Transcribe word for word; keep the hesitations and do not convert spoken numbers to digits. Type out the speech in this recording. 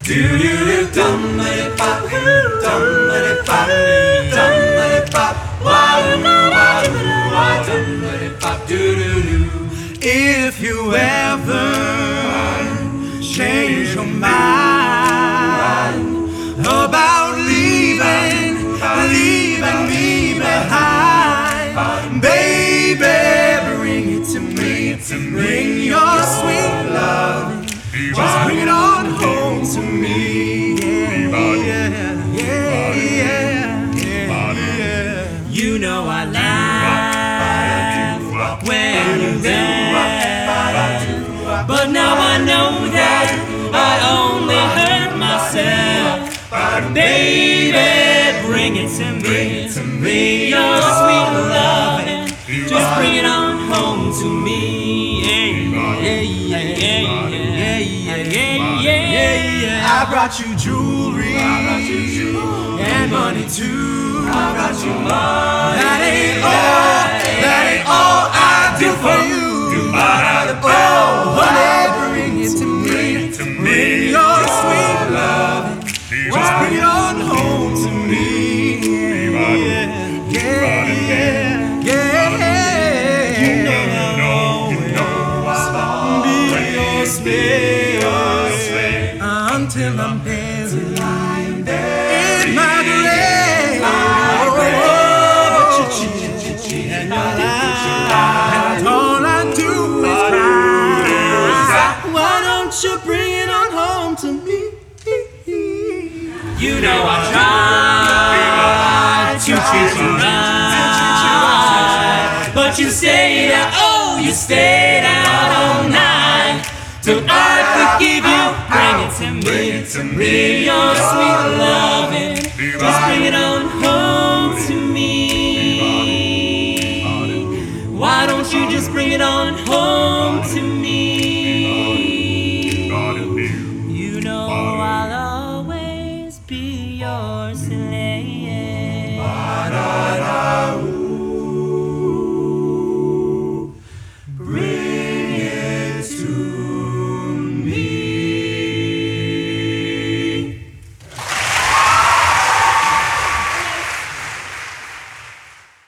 Do do do dum a pop, dum a pop, dum a pop, wah wah wah, dum a pop, do do do. If you ever change your mind about leaving, leaving me behind, baby, bring it to me, bring your sweet love. Just bring it on home to me. Yeah, yeah, yeah, yeah, yeah. You know I laugh when you're there, but now I know that I only hurt myself. Baby, bring it to me, bring your sweet loving. Just bring it on home to me. Yeah, yeah, yeah, yeah. Yeah, yeah, yeah, yeah. I brought you jewelry, I brought you jewelry and money too. I brought you money. That ain't all, that ain't all I do for you. Oh, honey, bring it to me, bring your sweet love. Just bring it on home to me. Yeah, yeah, yeah, yeah. You know, you know, I'll be your slave. Until I'm buried in my grave. But you cheat, you cheat, and you lie, and all I do is cry. Why don't you bring it on home to me? You know I tried to treat you right, but you stayed out, oh, you stayed out all night. So I forgive you. Bring it to me, bring your sweet loving. Just bring it on home to me. Why don't you just bring it on home to me? You know I'll always be your slave.